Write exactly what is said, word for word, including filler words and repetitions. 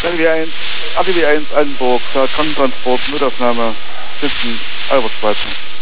L W eins, A D W eins Altenburg, Krankentransport, Notaufnahme, sitzen, Albert Schweitzer.